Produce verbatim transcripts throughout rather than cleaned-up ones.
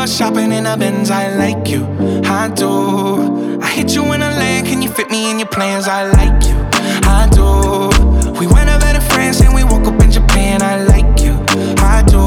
go shopping in a Benz, I like you, I do. I hit you in a land, can you fit me in your plans? I like you, I do. We went over to France and we woke up in Japan, I like you, I do.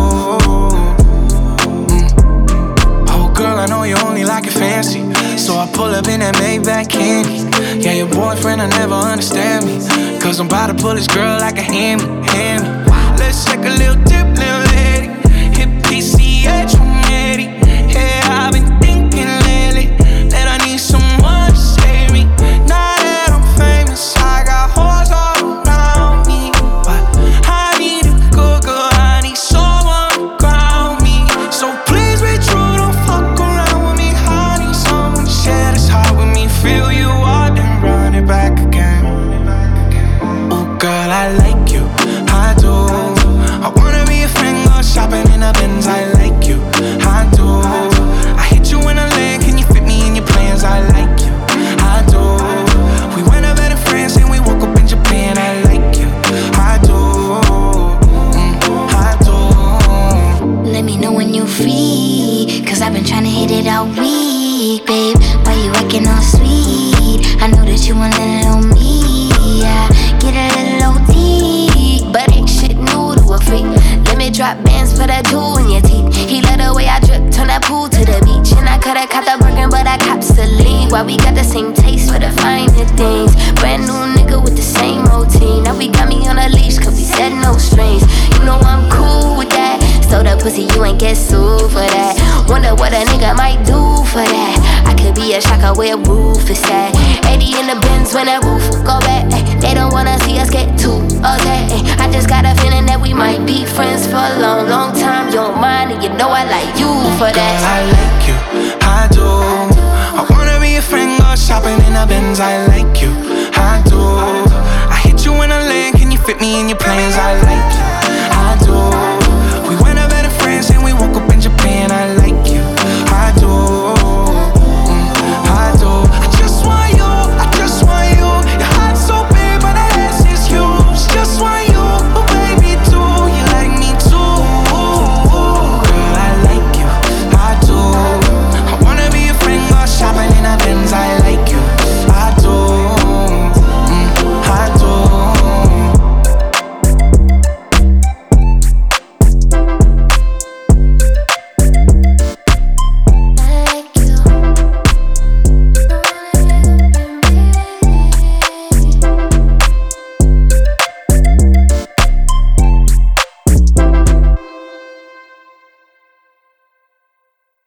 mm. Oh girl, I know you only like it fancy, so I pull up in that Maybach candy. Yeah, your boyfriend will never understand me, cause I'm about to pull this girl like a hammy, hammy. Let's take a little dip, little lady. Hit P C H one eighty. Yeah, I've been thinking lately that I need someone to save me. Now that I'm famous, I got hoes all around me, but I need a good girl, I need someone to ground me. So please be true, don't fuck around with me. I need someone to share this heart with me. Feel you out and run it back again. Oh girl, I like you, I do. I wanna be a friend, go shopping in a Benz, I like you, I do. I hit you in a land, can you fit me in your plans? I like you, I do. We went over to France and we woke up in Japan, I like you, I do, mm, I do. Let me know when you free, cause I've been tryna hit it all week, babe. Why you acting all sweet? I know that you want a little me, yeah. Get a little O T, but ain't shit new to a freak. Let me drop bands, put a jewel in your teeth. He let the way I drip, turn that pool to the beach. And I coulda caught the Birkin, but I cops the lead. Why we got the same taste for the finer things? Brand new nigga with the same routine. Now we got me on a leash, cause we said no strings. You know I'm cool with that. So the pussy, you ain't get sued for that. Wonder what a nigga might do for that. I could be a shocker where roof is at. eighty in the Benz when the roof go back. They don't wanna see us get too upset. I just got a feeling that we might be friends for a long, long time. You don't mind, and you know I like you for that. Girl, I like you, I do. I wanna be a friend, go shopping in a Benz, I like you,